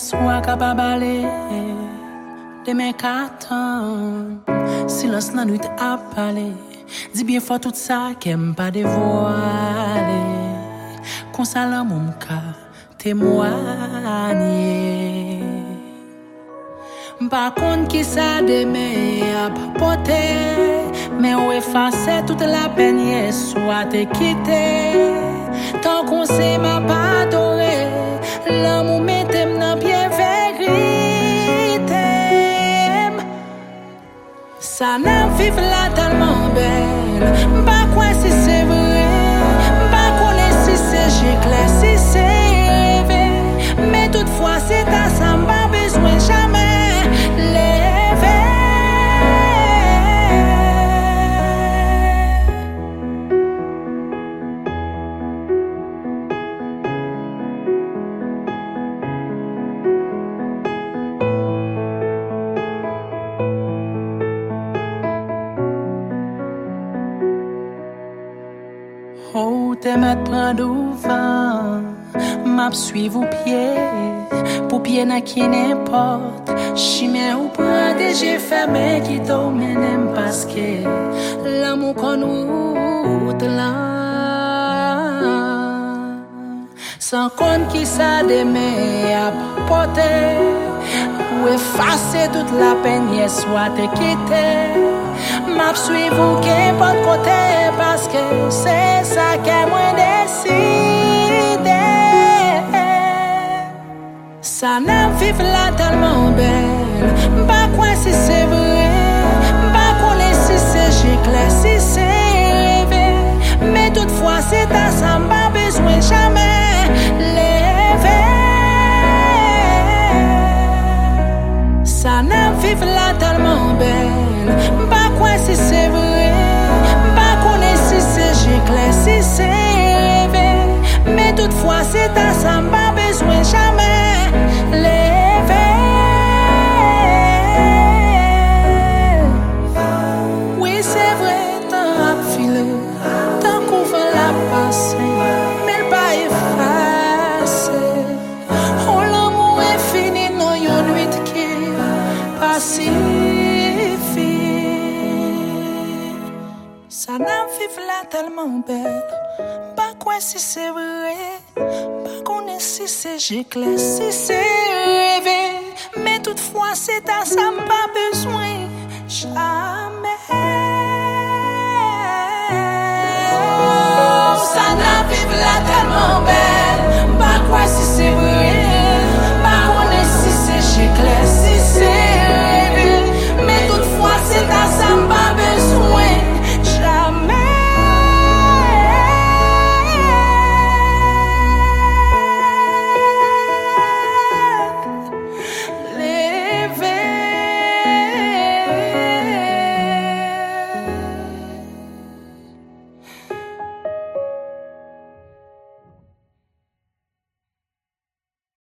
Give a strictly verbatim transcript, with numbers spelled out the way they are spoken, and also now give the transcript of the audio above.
soit capable d'aller. Demain qu'attend, silence la nuit à parler. Dis bien fort tout ça qu'aime pas dévoiler. Consalant mon cas, témoigner. Par contre qui ça demain a porter, mais où effacer toute la peine soit te quitter. Tant qu'on sait m'a pas adoré, l'amour m'aime dans bien vérité. Ça n'a vive là tellement belle, pas quoi si c'est vrai, pas connaître si c'est j'éclaire, si c'est rêvé, mais toutefois c'est à ça m'a besoin jamais. Oh, t'es m'être prendre au vent, m'a suivre au pied, pour pied n'a qui n'importe, chimère ou prendre j'ai fermé qui t'emmène parce que l'amour qu'on route là, sans compte qui ça demain à porter, ou effacer toute la peine, soit te quitter. M'a suivre qu'importe côté parce que c'est ça que moi décidé. Ça n'a vive là tellement belle, pas quoi si c'est vrai, pas connaître si c'est j'éclaire, si c'est rêvé, mais toutefois c'est à ça m'a besoin jamais lever. Ça n'a vive là tellement belle, pas quoi si c'est vrai, pas connaître si c'est j'éclaire, si c'est rêvé, mais toutefois c'est à ça m'a besoin jamais lever. Oui c'est vrai, tant à filer, tant qu'on va la passer, mais le pas effacé. Oh l'amour est fini, non y'a une nuit qui passe. Ça n'a vive là tellement belle, pas quoi si c'est vrai, pas connaître si c'est j'éclaire, si c'est rêvé, mais toutefois c'est à ça pas besoin jamais. Oh, ça n'a vive là tellement belle, pas quoi si